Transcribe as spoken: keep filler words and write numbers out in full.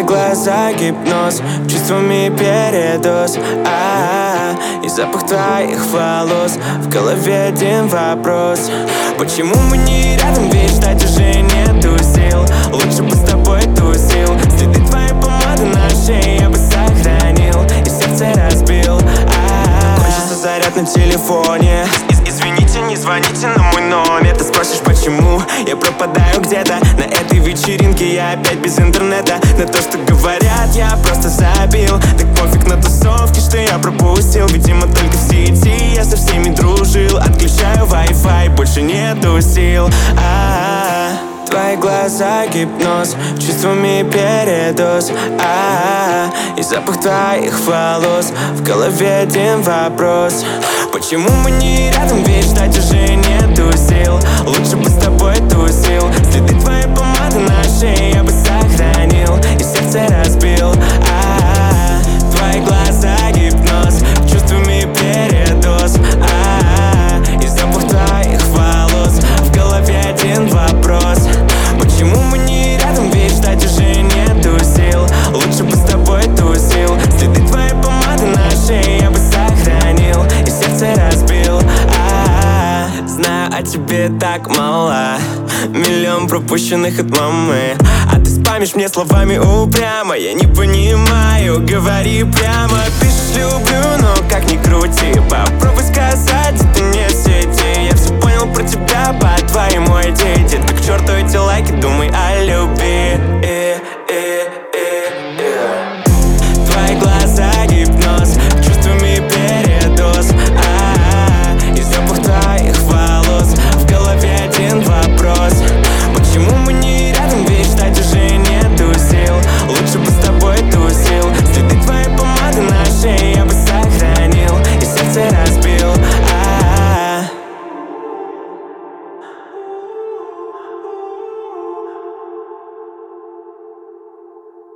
Твои глаза гипноз, чувствами передоз, а-а-а. И запах твоих волос, в голове один вопрос: почему мы не рядом, ведь ждать уже нету сил. Лучше бы с тобой тусил, следы твоей помады на шее я бы сохранил и сердце разбил, а-а-а. Кончился заряд на телефоне, извините, не звоните на мой номер. Ты спросишь, почему я пропадаю где-то. На этой вечеринке я опять без интернета. На то, что говорят, я просто забил. Так пофиг на тусовки, что я пропустил. Видимо, только в сети я со всеми дружил. Отключаю Wi-Fi, больше нету сил, а-а-а. Твои глаза гипноз, чувствами передоз, а-а-а. И запах твоих волос, в голове один вопрос: почему мы не рядом, ведь ждать уже нету сил. Лучше бы с тобой тусил, следы твоей помады на шее я бы сохранил и сердце разбил, а-а-а. Твои глаза гипноз, чувствами передоз, а-а-а. И запах твоих волос, в голове один вопрос: почему мы не рядом, ведь ждать уже нету сил. Лучше бы с тобой тусил, следы твоей помады на шее я бы сохранил и сердце разбил, а-а-а. Знаю о тебе так мало, миллион пропущенных от мамы, а ты спамишь мне словами упрямо. Я не понимаю, говори прямо. Пишешь люблю, но как ни крути, попробуй сказать, это не в сети. Я все понял про тебя по твоему ай ди. Детка, к черту эти лайки, думай о любви.